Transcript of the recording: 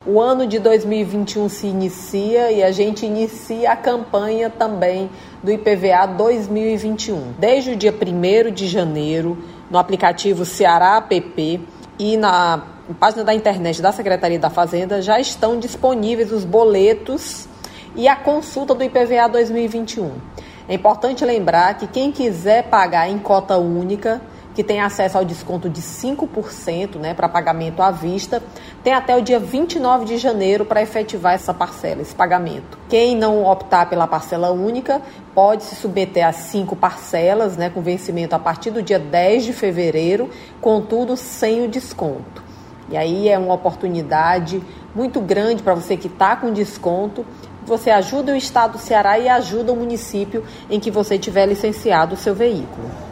O ano de 2021 se inicia e a gente inicia a campanha também do IPVA 2021. Desde o dia 1º de janeiro, no aplicativo Ceará App e na página da internet da Secretaria da Fazenda, já estão disponíveis os boletos e a consulta do IPVA 2021. É importante lembrar que quem quiser pagar em cota única, que tem acesso ao desconto de 5%, para pagamento à vista, tem até o dia 29 de janeiro para efetivar essa parcela, esse pagamento. Quem não optar pela parcela única pode se submeter a 5 parcelas, com vencimento a partir do dia 10 de fevereiro, contudo sem o desconto. E aí é uma oportunidade muito grande para você que está com desconto. Você ajuda o Estado do Ceará e ajuda o município em que você tiver licenciado o seu veículo.